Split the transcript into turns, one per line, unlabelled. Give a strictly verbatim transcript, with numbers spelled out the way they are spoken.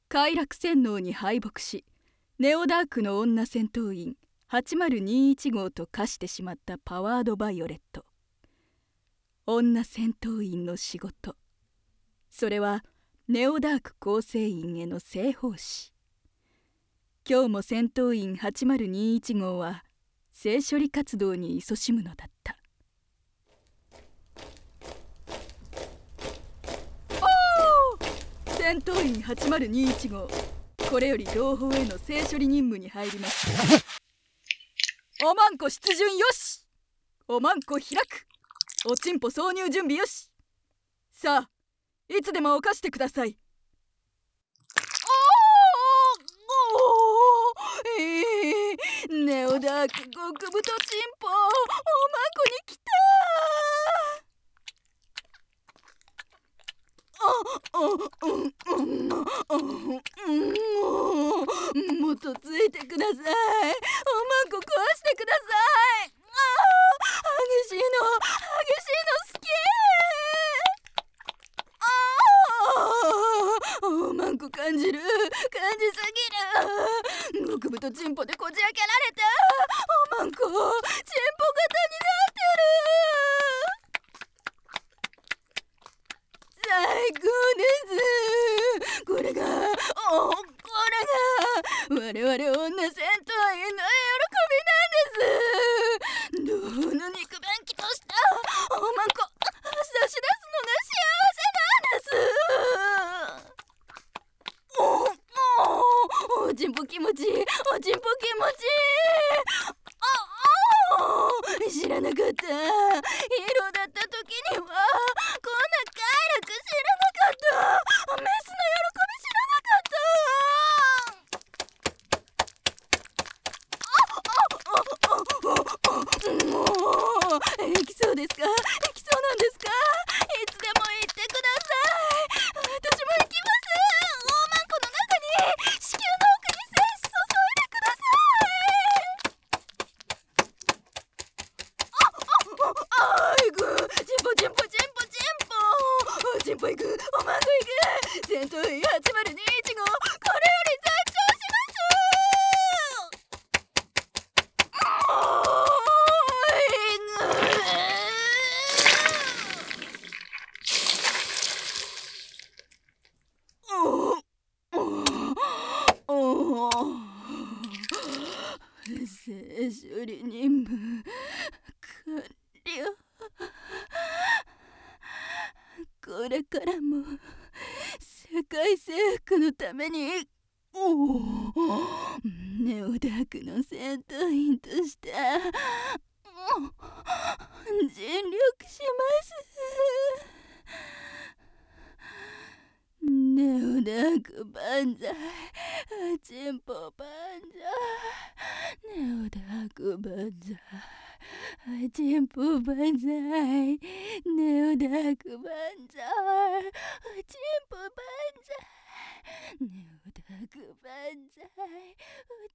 快楽洗脳に敗北し、ネオダークの女戦闘員はちまるにいち号と化してしまったパワードバイオレット。女戦闘員の仕事、それはネオダーク構成員への正奉仕。今日も戦闘員はちまるにいち号は性処理活動に勤しむのだった。おー、戦闘員はちまるにいち号、これより同胞への性処理任務に入ります。おまんこ出陣よし、おまんこ開く、おちんぽ挿入準備よし。さあ、いつでも犯してください。おー、えー、ネオダーク極太チンポ、おまんこに来たー。あ、あ、うん、うん、うん、もっとついてください。おまんこ壊してください。あー、激しいの、激しいの好き。あー、おまんこ感じる、感じすぎる。極太チンポでこじ開けられた。おまんこチンポ型になってる。最高です。これが、お、これが我々女戦闘員の喜びなんです。どの肉便器としたおまんこ差し出すのが幸せなんです。お、お、おちんぽ気持ちいい、おちんぽ気持ちいい。あ、あ、知らなかった。ヒーローだった時にはこんな快楽知らなかった。メスの喜び知らなかった。あ、あ、あ、あ、もう平気そうですか？平気そうなんですか？いつでも言ってください。私も行きます。おまんこの中に子宮の奥に精子注いでください。あ、あ、あ、行く。チンポチンポチンポチンポチンポ行く。おまんこ行く。戦闘員はちまるにいち号、これより絶頂します。性処理任務完了。これからも世界征服のために、おお、ネオダークの戦闘員として尽力します。ネオダーク万歳、チンポ万歳、ネオダーク万歳、チンポ万歳、ネオダーク万歳、チンポ万歳、ネオダーク万歳、